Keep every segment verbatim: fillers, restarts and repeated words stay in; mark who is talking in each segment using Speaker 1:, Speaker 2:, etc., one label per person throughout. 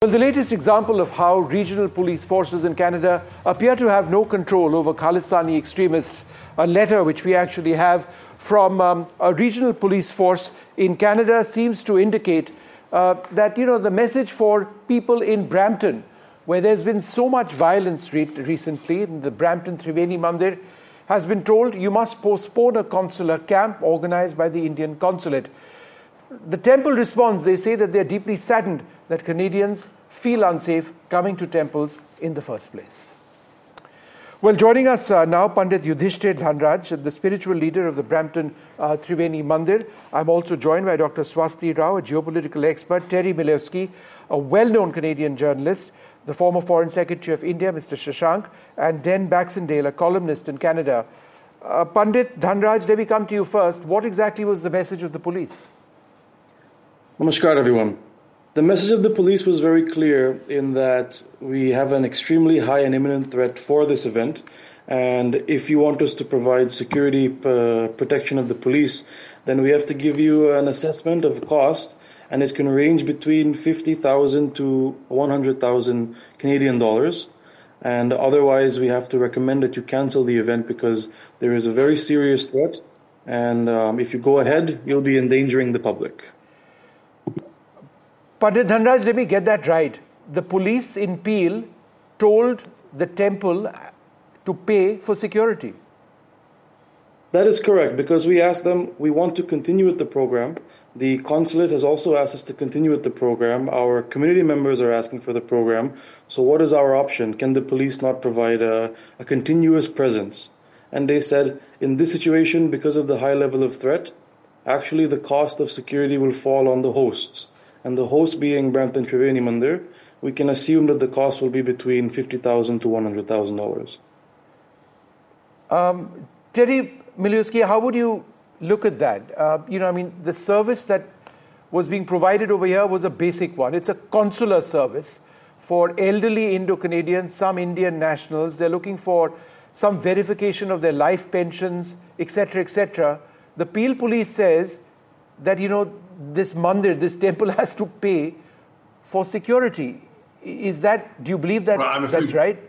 Speaker 1: Well, the latest example of how regional police forces in Canada appear to have no control over Khalistani extremists, a letter which we actually have from um, a regional police force in Canada seems to indicate uh, that, you know, the message for people in Brampton, where there's been so much violence re- recently, in the Brampton Triveni Mandir, has been told you must postpone a consular camp organized by the Indian consulate. The temple responds, they say that they're deeply saddened that Canadians feel unsafe coming to temples in the first place. Well, joining us uh, now, Pandit Yudhishthir Dhanraj, the spiritual leader of the Brampton uh, Triveni Mandir. I'm also joined by Doctor Swasti Rao, a geopolitical expert, Terry Milewski, a well-known Canadian journalist, the former Foreign Secretary of India, Mister Shashank, and Den Baxendale, a columnist in Canada. Uh, Pandit Dhanraj, let me come to you first. What exactly was the message of the police?
Speaker 2: Namaskar, everyone. The message of the police was very clear in that we have an extremely high and imminent threat for this event. And if you want us to provide security uh, protection of the police, then we have to give you an assessment of cost, and it can range between fifty thousand to one hundred thousand Canadian dollars. And otherwise, we have to recommend that you cancel the event because there is a very serious threat. And um, if you go ahead, you'll be endangering the public.
Speaker 1: Pandit Dhanraj, let me get that right. The police in Peel told the temple to pay for security.
Speaker 2: That is correct, because we asked them, we want to continue with the program. The consulate has also asked us to continue with the program. Our community members are asking for the program. So what is our option? Can the police not provide a, a continuous presence? And they said, in this situation, because of the high level of threat, actually the cost of security will fall on the hosts. And the host being Brampton Triveni Mandir, we can assume that the cost will be between fifty thousand dollars to one hundred thousand dollars.
Speaker 1: Um, Terry Milewski, how would you look at that? Uh, you know, I mean, the service that was being provided over here was a basic one. It's a consular service for elderly Indo-Canadians, some Indian nationals. They're looking for some verification of their life pensions, et cetera, et cetera. The Peel Police says that, you know, this mandir, this temple has to pay for security. Is that, do you believe that well, afraid, that's right?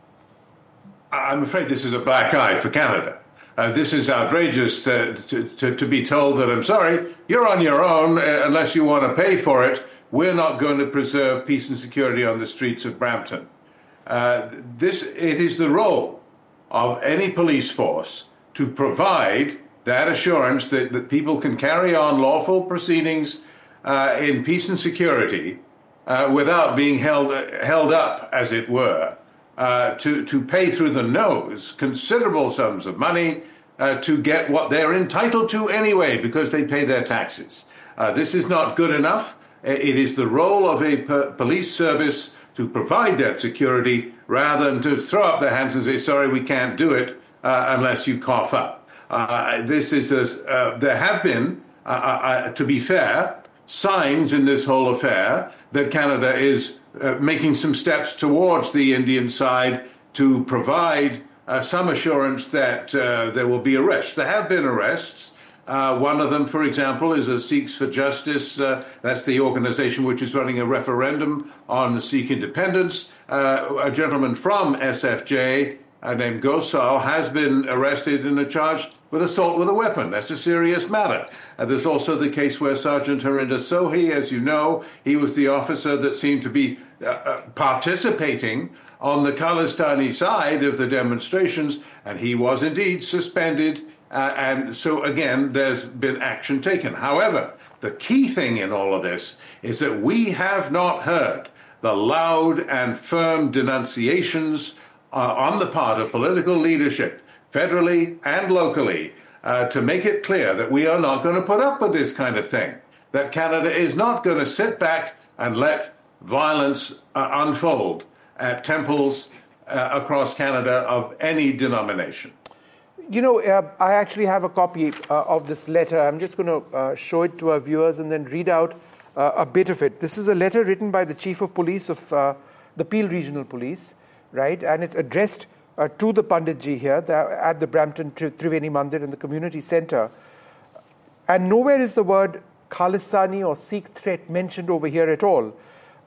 Speaker 3: I'm afraid this is a black eye for Canada. Uh, this is outrageous to, to, to, to be told that, I'm sorry, you're on your own uh, unless you want to pay for it. We're not going to preserve peace and security on the streets of Brampton. Uh, this, it is the role of any police force to provide that assurance that, that people can carry on lawful proceedings uh, in peace and security uh, without being held held up, as it were, uh, to, to pay through the nose considerable sums of money uh, to get what they're entitled to anyway, because they pay their taxes. Uh, this is not good enough. It is the role of a p- police service to provide that security rather than to throw up their hands and say, sorry, we can't do it uh, unless you cough up. Uh, this is a, uh, there have been, uh, uh, to be fair, signs in this whole affair that Canada is uh, making some steps towards the Indian side to provide uh, some assurance that uh, there will be arrests. There have been arrests. Uh, one of them, for example, is a Sikhs for Justice. Uh, that's the organization which is running a referendum on Sikh independence. Uh, a gentleman from S F J uh, named Gosal has been arrested and charged with assault with a weapon. That's a serious matter. Uh, there's also the case where Sergeant Harinder Sohi, as you know, he was the officer that seemed to be uh, uh, participating on the Khalistani side of the demonstrations, and he was indeed suspended. Uh, and so, again, there's been action taken. However, the key thing in all of this is that we have not heard the loud and firm denunciations uh, on the part of political leadership, federally and locally, uh, to make it clear that we are not going to put up with this kind of thing, that Canada is not going to sit back and let violence uh, unfold at temples uh, across Canada of any denomination.
Speaker 1: You know, uh, I actually have a copy uh, of this letter. I'm just going to uh, show it to our viewers and then read out uh, a bit of it. This is a letter written by the Chief of Police of uh, the Peel Regional Police, right? And it's addressed Uh, to the Panditji here the, at the Brampton Tri- Triveni Mandir in the community centre. And nowhere is the word Khalistani or Sikh threat mentioned over here at all.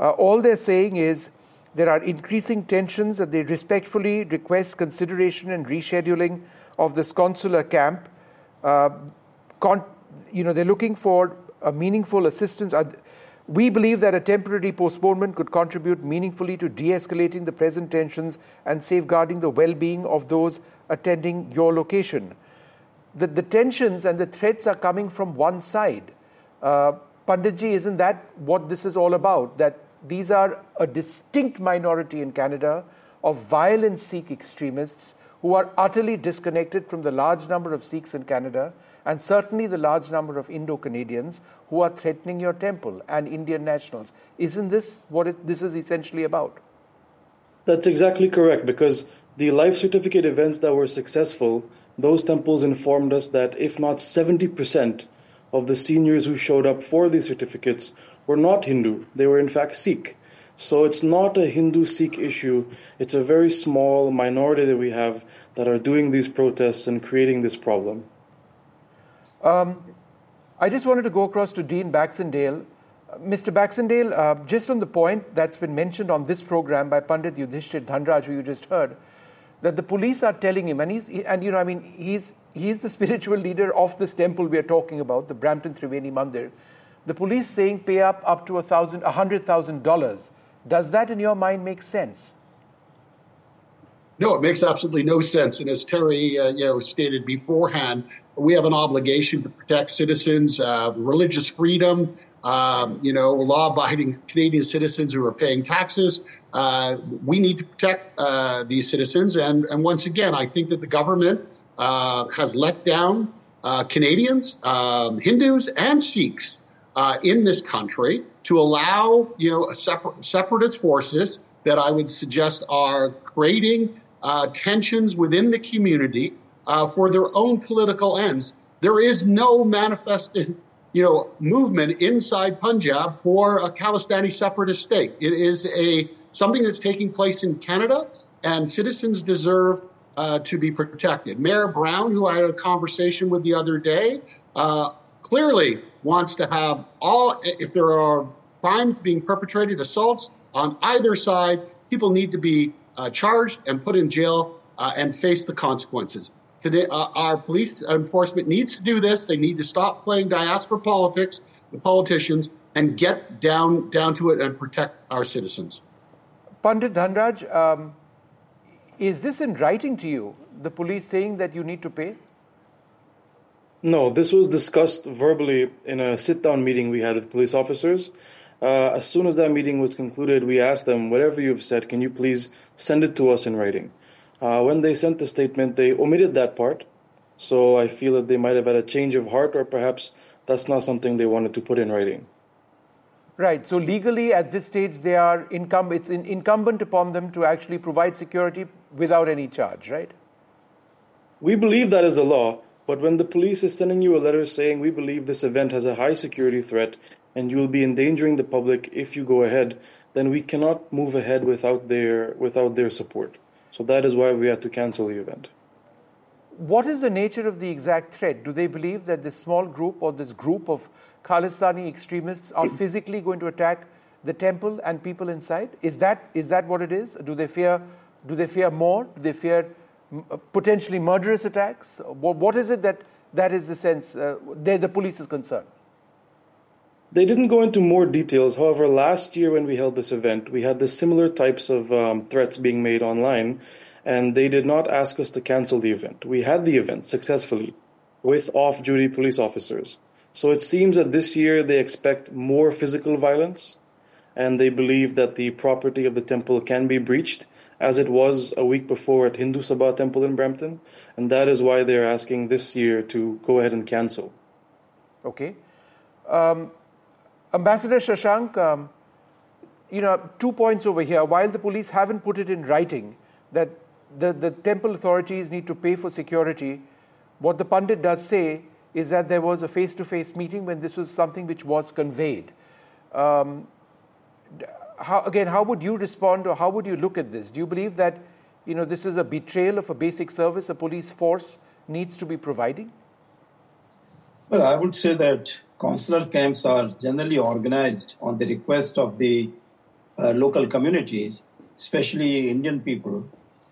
Speaker 1: Uh, all they're saying is there are increasing tensions and they respectfully request consideration and rescheduling of this consular camp. Uh, con- you know, they're looking for a meaningful assistance. Uh, we believe that a temporary postponement could contribute meaningfully to de-escalating the present tensions and safeguarding the well-being of those attending your location. The, the tensions and the threats are coming from one side. Uh, Panditji, isn't that what this is all about? That these are a distinct minority in Canada of violent Sikh extremists who are utterly disconnected from the large number of Sikhs in Canada and certainly the large number of Indo-Canadians who are threatening your temple and Indian nationals. Isn't this what it, this is essentially about?
Speaker 2: That's exactly correct, because the life certificate events that were successful, those temples informed us that if not seventy percent of the seniors who showed up for these certificates were not Hindu, they were in fact Sikh. So it's not a Hindu-Sikh issue. It's a very small minority that we have that are doing these protests and creating this problem.
Speaker 1: Um, I just wanted to go across to Dean Baxendale. Uh, Mister Baxendale, uh, just on the point that's been mentioned on this program by Pandit Yudhishthir Dhanraj, who you just heard, that the police are telling him, and he's, and you know, I mean, he's he's the spiritual leader of this temple we are talking about, the Brampton Triveni Mandir. The police saying pay up up to a thousand, a hundred thousand dollars. Does that, in your mind, make sense?
Speaker 4: No, it makes absolutely no sense. And as Terry, uh, you know, stated beforehand, we have an obligation to protect citizens, uh, religious freedom, um, you know, law-abiding Canadian citizens who are paying taxes. Uh, we need to protect uh, these citizens. And, and once again, I think that the government uh, has let down uh, Canadians, um, Hindus, and Sikhs uh, in this country to allow, you know, a separ- separatist forces that I would suggest are creating uh, tensions within the community uh, for their own political ends. There is no manifested, you know, movement inside Punjab for a Khalistani separatist state. It is a something that's taking place in Canada, and citizens deserve uh, to be protected. Mayor Brown, who I had a conversation with the other day, uh, clearly wants to have all, if there are crimes being perpetrated, assaults on either side, people need to be uh, charged and put in jail uh, and face the consequences. Today, uh, our police enforcement needs to do this. They need to stop playing diaspora politics, the politicians, and get down down to it and protect our citizens.
Speaker 1: Pandit Dhanraj, um, is this in writing to you, the police saying that you need to pay?
Speaker 2: No, this was discussed verbally in a sit-down meeting we had with police officers. Uh, as soon as that meeting was concluded, we asked them, whatever you've said, can you please send it to us in writing? Uh, when they sent the statement, they omitted that part. So I feel that they might have had a change of heart, or perhaps that's not something they wanted to put in writing.
Speaker 1: Right. So legally, at this stage, they are incum- it's in- incumbent upon them to actually provide security without any charge, right?
Speaker 2: We believe that is the law. But when the police is sending you a letter saying we believe this event has a high security threat and you will be endangering the public if you go ahead, then we cannot move ahead without their without their support. So that is why we had to cancel the event.
Speaker 1: What is the nature of the exact threat? Do they believe that this small group or this group of Khalistani extremists are physically going to attack the temple and people inside? Is that is that what it is? Do they fear? Do they fear more? Do they fear potentially murderous attacks? What is it that that is the sense uh, the police is concerned?
Speaker 2: They didn't go into more details. However, last year when we held this event, we had the similar types of um, threats being made online, and they did not ask us to cancel the event. We had the event successfully with off-duty police officers. So it seems that this year they expect more physical violence, and they believe that the property of the temple can be breached, as it was a week before at Hindu Sabha Temple in Brampton, and that is why they're asking this year to go ahead and cancel.
Speaker 1: Okay. Um, Ambassador Shashank, um, you know, two points over here. While the police haven't put it in writing that the, the temple authorities need to pay for security, what the Pandit does say is that there was a face-to-face meeting when this was something which was conveyed. Um, how, again, how would you respond, or how would you look at this? Do you believe that, you know, this is a betrayal of a basic service a police force needs to be providing?
Speaker 5: Well, I would say that consular camps are generally organized on the request of the uh, local communities, especially Indian people,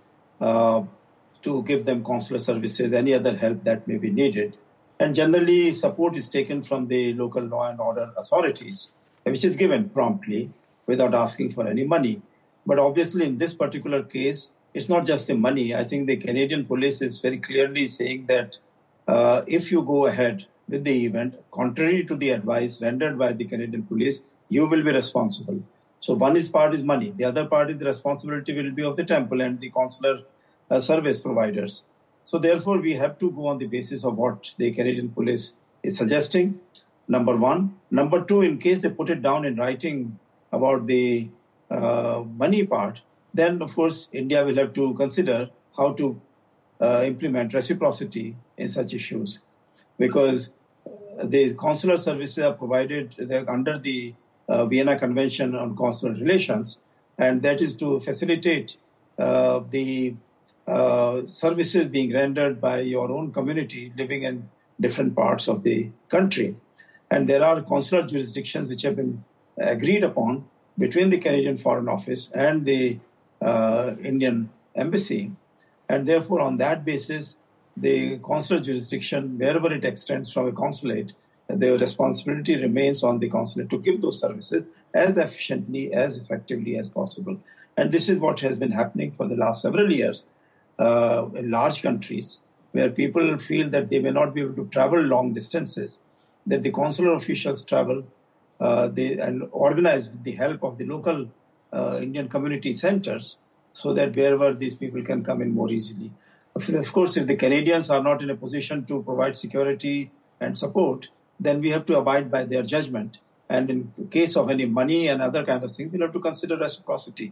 Speaker 5: uh, to give them consular services, any other help that may be needed. And generally, support is taken from the local law and order authorities, which is given promptly without asking for any money. But obviously, in this particular case, it's not just the money. I think the Canadian police is very clearly saying that uh, if you go ahead with the event, contrary to the advice rendered by the Canadian police, you will be responsible. So one is part is money. The other part is the responsibility will be of the temple and the consular uh, service providers. So therefore, we have to go on the basis of what the Canadian police is suggesting, number one. Number two, in case they put it down in writing about the uh, money part, then, of course, India will have to consider how to uh, implement reciprocity in such issues. Because the consular services are provided under the uh, Vienna Convention on Consular Relations, and that is to facilitate uh, the uh, services being rendered by your own community living in different parts of the country. And there are consular jurisdictions which have been agreed upon between the Canadian Foreign Office and the uh, Indian Embassy. And therefore, on that basis, the consular jurisdiction, wherever it extends from a consulate, the responsibility remains on the consulate to give those services as efficiently, as effectively as possible. And this is what has been happening for the last several years uh, in large countries, where people feel that they may not be able to travel long distances, that the consular officials travel uh, they, and organize with the help of the local uh, Indian community centers, so that wherever these people can come in more easily. Of course, if the Canadians are not in a position to provide security and support, then we have to abide by their judgment. And in case of any money and other kind of things, we'll have to consider reciprocity.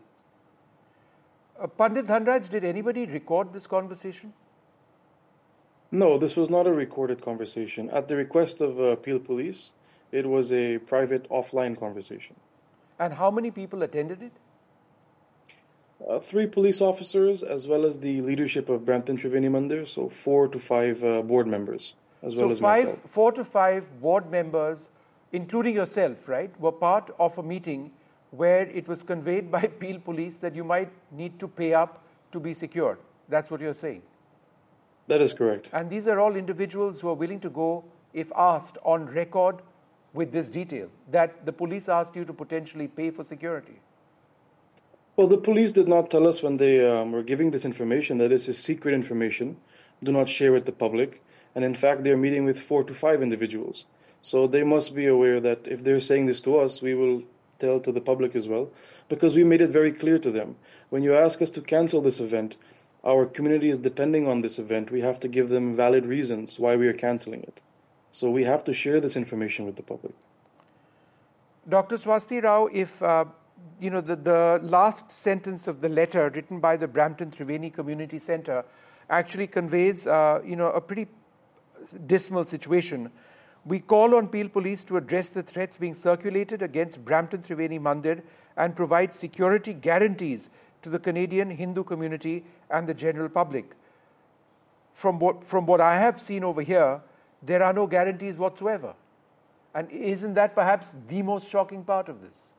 Speaker 1: Uh, Pandit Dhanraj, did anybody record this conversation?
Speaker 2: No, this was not a recorded conversation. At the request of uh, Peel Police, it was a private offline conversation.
Speaker 1: And how many people attended it?
Speaker 2: Uh, three police officers, as well as the leadership of Brampton Triveni Mandir, so four to five uh, board members, as well
Speaker 1: so
Speaker 2: as
Speaker 1: five,
Speaker 2: myself.
Speaker 1: Four to five board members, including yourself, right, were part of a meeting where it was conveyed by Peel Police that you might need to pay up to be secured. That's what you're saying?
Speaker 2: That is correct.
Speaker 1: And these are all individuals who are willing to go, if asked, on record with this detail, that the police asked you to potentially pay for security.
Speaker 2: Well, the police did not tell us when they um, were giving this information that this is secret information, do not share with the public, and in fact they're meeting with four to five individuals. So they must be aware that if they're saying this to us, we will tell to the public as well, because we made it very clear to them. When you ask us to cancel this event, our community is depending on this event. We have to give them valid reasons why we are canceling it. So we have to share this information with the public.
Speaker 1: Doctor Swasti Rao, if uh, you know the, the last sentence of the letter written by the Brampton Triveni Community Centre actually conveys uh, you know a pretty dismal situation. We call on Peel Police to address the threats being circulated against Brampton Triveni Mandir and provide security guarantees to the Canadian Hindu community and the general public. From what, from what I have seen over here, there are no guarantees whatsoever. And isn't that perhaps the most shocking part of this?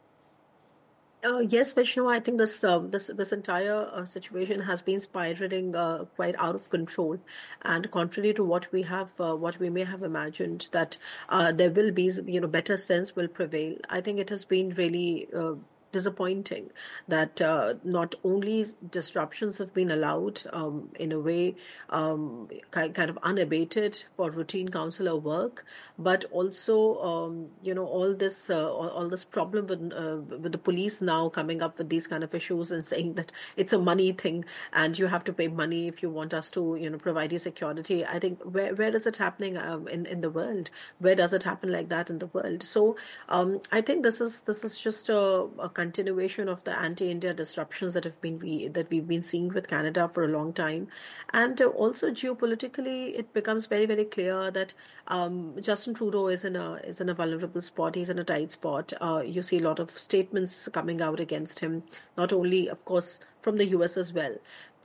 Speaker 6: Uh, yes, Vishnu, I think this uh, this this entire uh, situation has been spiraling uh, quite out of control, and contrary to what we have, uh, what we may have imagined, that uh, there will be, you know, better sense will prevail. I think it has been really Uh, disappointing that uh, not only disruptions have been allowed um, in a way um, kind, kind of unabated for routine consular work, but also um, you know all this uh, all, all this problem with uh, with the police now coming up with these kind of issues and saying that it's a money thing and you have to pay money if you want us to you know provide you security. I think where where is it happening um, in in the world? Where does it happen like that in the world? So um, I think this is this is just a, a continuation of the anti-India disruptions that have been we, that we've been seeing with Canada for a long time, and uh, also geopolitically, it becomes very very clear that um, Justin Trudeau is in a is in a vulnerable spot. He's in a tight spot. Uh, you see a lot of statements coming out against him, not only of course from the U S as well.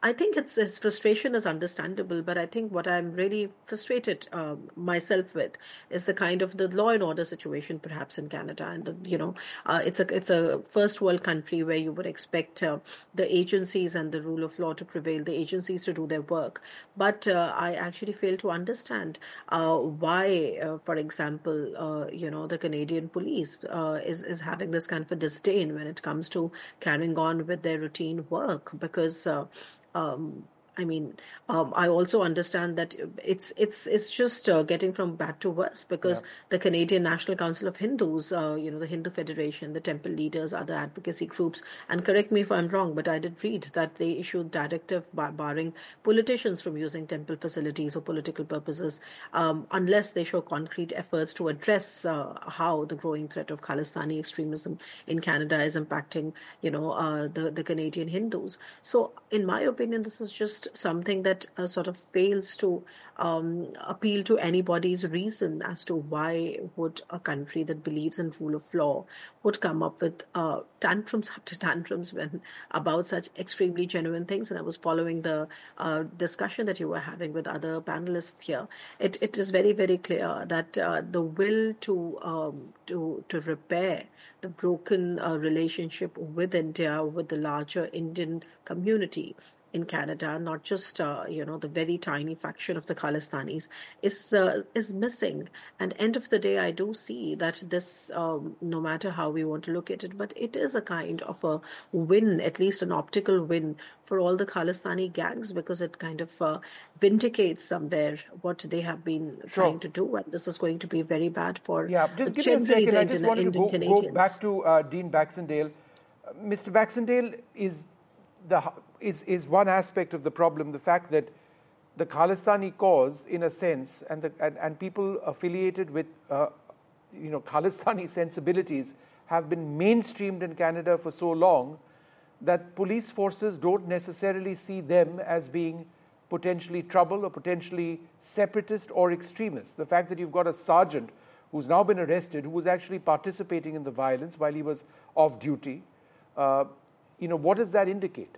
Speaker 6: I think it's his frustration is understandable, but I think what I'm really frustrated um, myself with is the kind of the law and order situation, perhaps in Canada, and the, you know, uh, it's a it's a first world country where you would expect uh, the agencies and the rule of law to prevail, the agencies to do their work. But uh, I actually fail to understand uh, why, uh, for example, uh, you know, the Canadian police uh, is is having this kind of a disdain when it comes to carrying on with their routine work, because uh, um, I mean, um, I also understand that it's it's it's just uh, getting from bad to worse, because
Speaker 1: Yeah.
Speaker 6: the Canadian National Council of Hindus, uh, you know, the Hindu Federation, the temple leaders, other advocacy groups, and correct me if I'm wrong, but I did read that they issued directive bar- barring politicians from using temple facilities for political purposes, um, unless they show concrete efforts to address uh, how the growing threat of Khalistani extremism in Canada is impacting, you know, uh, the the Canadian Hindus. So, in my opinion, this is just something that uh, sort of fails to um, appeal to anybody's reason as to why would a country that believes in rule of law would come up with uh, tantrums after tantrums when about such extremely genuine things. And I was following the uh, discussion that you were having with other panelists here. It it is very very clear that uh, the will to um, to to repair the broken uh, relationship with India, with the larger Indian community in Canada, not just uh, you know the very tiny faction of the Khalistanis, is uh, is missing. And end of the day, I do see that this, um, no matter how we want to look at it, but it is a kind of a win, at least an optical win for all the Khalistani gangs, because it kind of uh, vindicates somewhere what they have been
Speaker 1: Sure.
Speaker 6: trying to do, and this is going to be very bad for
Speaker 1: Yeah,
Speaker 6: the,
Speaker 1: just give me a
Speaker 6: generally
Speaker 1: second.
Speaker 6: the
Speaker 1: I just
Speaker 6: Indian,
Speaker 1: wanted to
Speaker 6: Indian
Speaker 1: go, go
Speaker 6: Canadians.
Speaker 1: back to uh, Dean Baxendale. Uh, Mister Baxendale, is the is is one aspect of the problem the fact that the Khalistani cause, in a sense, and the and, and people affiliated with uh, you know Khalistani sensibilities have been mainstreamed in Canada for so long that police forces don't necessarily see them as being potentially trouble or potentially separatist or extremist. The fact that you've got a sergeant who's now been arrested, who was actually participating in the violence while he was off duty, uh, you know, what does that indicate?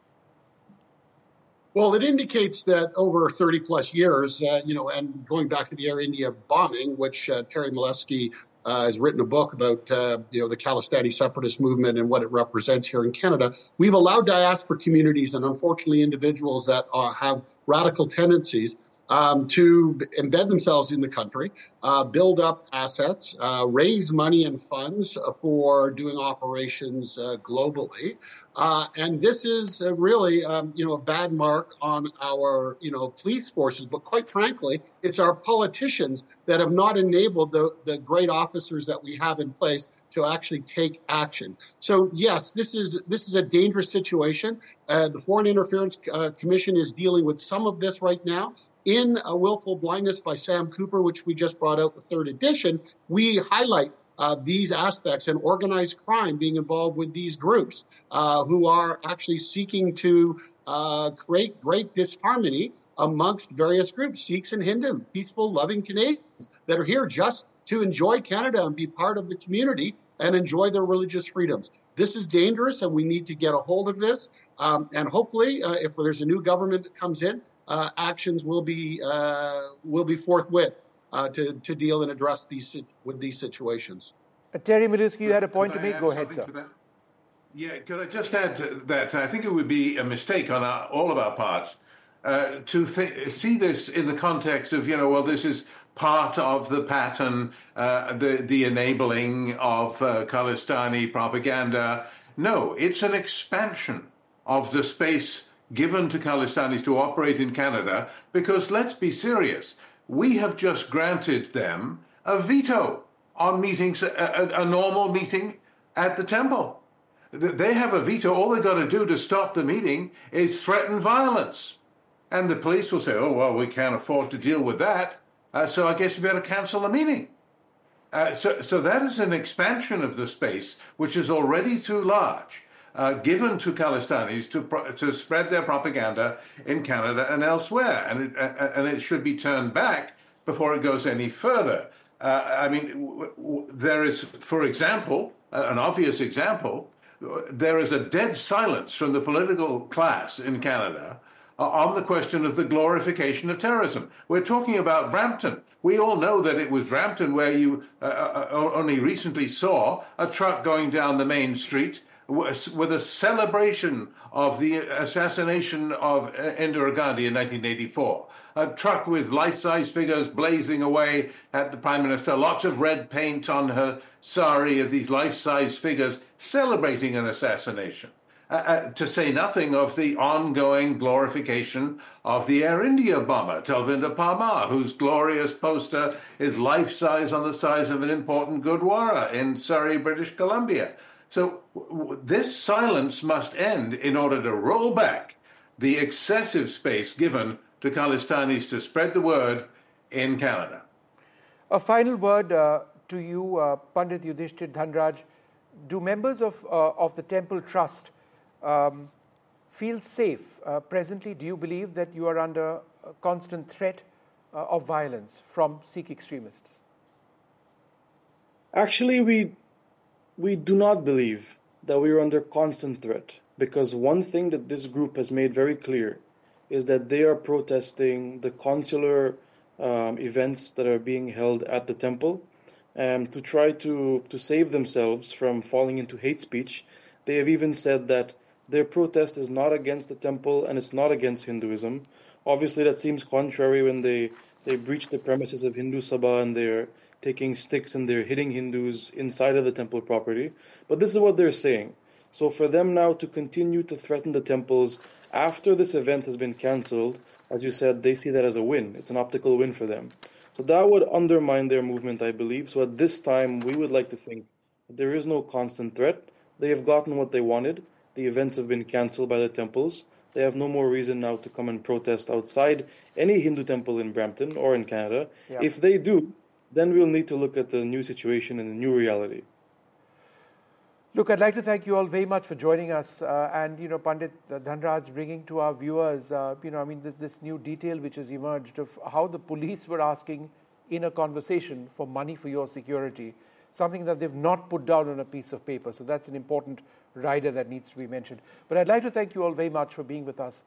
Speaker 4: Well, it indicates that over thirty plus years, uh, you know, and going back to the Air India bombing, which uh, Terry Milewski uh, has written a book about, uh, you know, the Khalistani separatist movement and what it represents here in Canada. We've allowed diaspora communities and unfortunately individuals that are, have radical tendencies um, to embed themselves in the country, uh, build up assets, uh, raise money and funds for doing operations uh, globally. Uh, and this is uh, really, um, you know, a bad mark on our, you know, police forces. But quite frankly, it's our politicians that have not enabled the, the great officers that we have in place to actually take action. So, yes, this is this is a dangerous situation. Uh, the Foreign Interference uh, Commission is dealing with some of this right now. In A Willful Blindness by Sam Cooper, which we just brought out the third edition, we highlight Uh, these aspects and organized crime being involved with these groups uh, who are actually seeking to uh, create great disharmony amongst various groups, Sikhs and Hindu, peaceful, loving Canadians that are here just to enjoy Canada and be part of the community and enjoy their religious freedoms. This is dangerous, and we need to get a hold of this. Um, and hopefully, uh, if there's a new government that comes in, uh, actions will be uh, will be forthwith. Uh, to, to deal and address these with these situations.
Speaker 1: Uh, Terry Milewski, you had a point
Speaker 3: Could
Speaker 1: to
Speaker 3: I
Speaker 1: make.
Speaker 3: add
Speaker 1: Go ahead, sir.
Speaker 3: something to that? Yeah, could I just add to that? I think it would be a mistake on our, all of our parts uh, to th- see this in the context of, you know, well, this is part of the pattern, uh, the the enabling of uh, Khalistani propaganda. No, it's an expansion of the space given to Khalistanis to operate in Canada, because let's be serious. We have just granted them a veto on meetings, a, a, a normal meeting at the temple. They have a veto. All they've got to do to stop the meeting is threaten violence. And the police will say, oh, well, we can't afford to deal with that, uh, so I guess you better cancel the meeting. Uh, so, so that is an expansion of the space, which is already too large, uh, given to Khalistanis to pro- to spread their propaganda in Canada and elsewhere, and it, uh, and it should be turned back before it goes any further. Uh, I mean, w- w- there is, for example, uh, an obvious example. there is a dead silence from the political class in Canada on the question of the glorification of terrorism. We're talking about Brampton. We all know that it was Brampton where you uh, only recently saw a truck going down the main street with a celebration of the assassination of Indira Gandhi in nineteen eighty-four. A truck with life-size figures blazing away at the Prime Minister, lots of red paint on her sari of these life-size figures celebrating an assassination. Uh, uh, to say nothing of the ongoing glorification of the Air India bomber, Talvinder Parmar, whose glorious poster is life-size on the size of an important Gurdwara in Surrey, British Columbia. So w- this silence must end in order to roll back the excessive space given to Khalistanis to spread the word in Canada.
Speaker 1: A final word uh, to you, uh, Pandit Yudhishthir Dhanraj. Do members of, uh, of the Temple Trust Um, feel safe uh, presently? Do you believe that you are under a constant threat uh, of violence from Sikh extremists?
Speaker 2: Actually, we we do not believe that we are under constant threat, because one thing that this group has made very clear is that they are protesting the consular um, events that are being held at the temple, um, to try to, to save themselves from falling into hate speech. They have even said that their protest is not against the temple and it's not against Hinduism. Obviously, that seems contrary when they, they breach the premises of Hindu Sabha and they're taking sticks and they're hitting Hindus inside of the temple property. But this is what they're saying. So for them now to continue to threaten the temples after this event has been cancelled, as you said, they see that as a win. It's an optical win for them. So that would undermine their movement, I believe. So at this time, we would like to think that there is no constant threat. They have gotten what they wanted. The events have been cancelled by the temples. They have no more reason now to come and protest outside any Hindu temple in Brampton or in Canada. Yeah. If they do, then we'll need to look at the new situation and the new reality.
Speaker 1: Look, I'd like to thank you all very much for joining us. Uh, and, you know, Pandit Dhanraj, bringing to our viewers, uh, you know, I mean, this, this new detail which has emerged of how the police were asking in a conversation for money for your security, something that they've not put down on a piece of paper. So that's an important rider that needs to be mentioned. But I'd like to thank you all very much for being with us